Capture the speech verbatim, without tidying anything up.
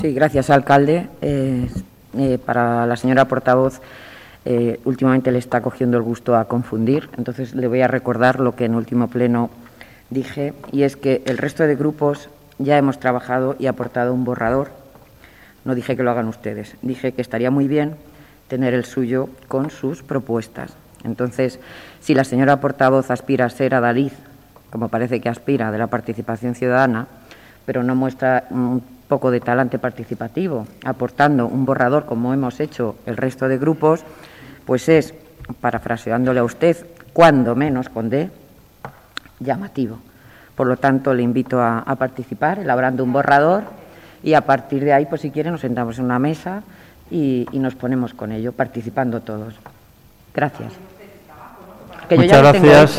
Sí, gracias, alcalde. Eh, eh, para la señora portavoz, eh, últimamente le está cogiendo el gusto a confundir, entonces le voy a recordar lo que en último pleno dije, y es que el resto de grupos ya hemos trabajado y aportado un borrador. No dije que lo hagan ustedes, dije que estaría muy bien tener el suyo con sus propuestas. Entonces, si la señora portavoz aspira a ser adalid, como parece que aspira, de la participación ciudadana, pero no muestra un poco de talante participativo, aportando un borrador como hemos hecho el resto de grupos, pues es, parafraseándole a usted, cuando menos con D, llamativo. Por lo tanto, le invito a, a participar elaborando un borrador y a partir de ahí, pues si quiere, nos sentamos en una mesa y, y nos ponemos con ello, participando todos. Gracias. Que yo Muchas ya lo tengo gracias. hecho.